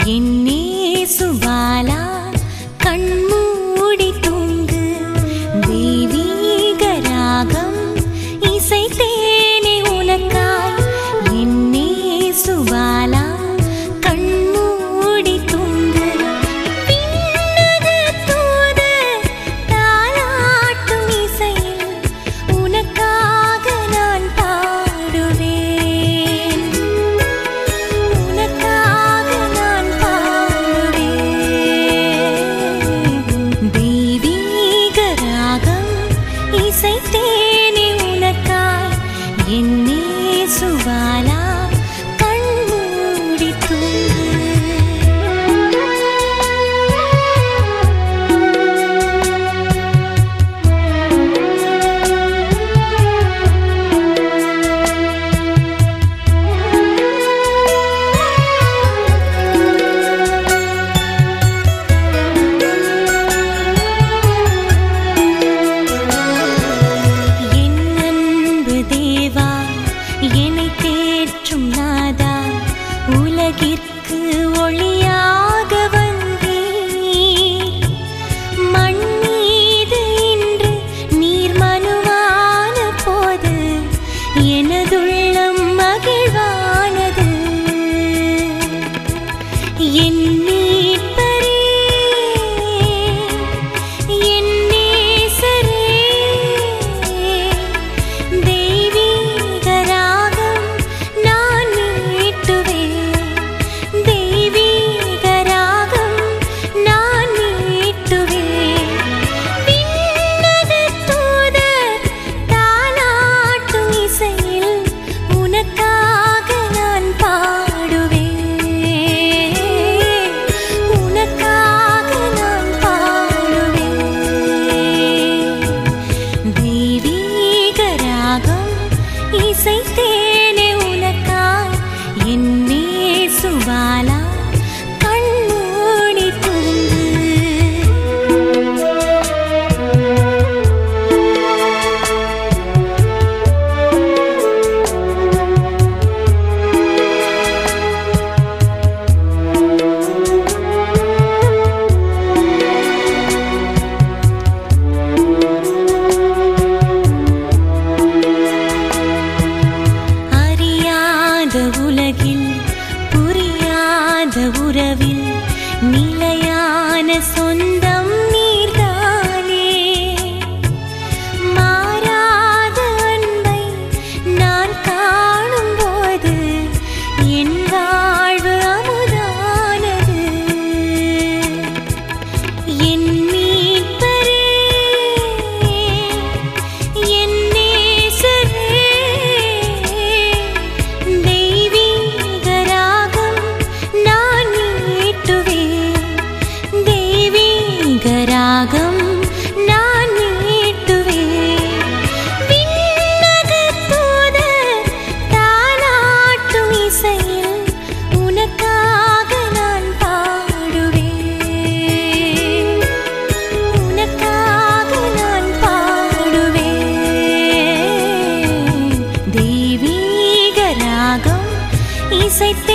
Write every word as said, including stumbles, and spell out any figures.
என்னே சுபாலா கண்மூடி தூங்கு தெய்வீக ராகம் இசைத்தேனே உனக்காய் என்னே சுபாலா கண்மூடி தூங்கு விண்ணக தூதர் தாலாட்டும் இசையில் உனக்காக நான் பாடுவேன் உனக்காக நான் பாடுவேன் தெய்வீக ராகம் இசைத்தேனே உனக்காய் என்னே சுபாலா கண்மூடி தூங்கு என் அன்பு தேவா என்னை தேற்றும் நாதா உலகிற்கு ஒளியாக வந்தீர் மண் மீது இன்று நீர் மனுவான போது எனதுள்ளம் மகிழ்வானது என் மீட்பரே என் நேசரே தெய்வீக ராகம் நான் மீட்டுவேன் தெய்வீக ராகம் நான் மீட்டுவேன் விண்ணக தூதர் தாலாட்டும் இசையில் உனக்காக நான் பாடுவேன் உனக்காக நான் பாடுவேன் தெய்வீக ராகம் இசைத்தேனே உனக்காய் என்னே சுபாலா கண்மூடி தூங்கு அறியாத உலகில் புரியாத உறவில் நிலையான சொந்தம் நீர்தானே மாறாத அன்பை நான் காணும்போது என் வாழ்வு அமுதானது என் மீட்பரே என் நேசரே தெய்வீக ராகம் நான் மீட்டுவேன் தெய்வீக ராகம் நான் மீட்டுவேன் விண்ணக தூதர் தாலாட்டும் இசையில் உனக்காக நான் பாடுவேன் உனக்காக நான் பாடுவேன் தெய்வீக ராகம் இசைத்தேனே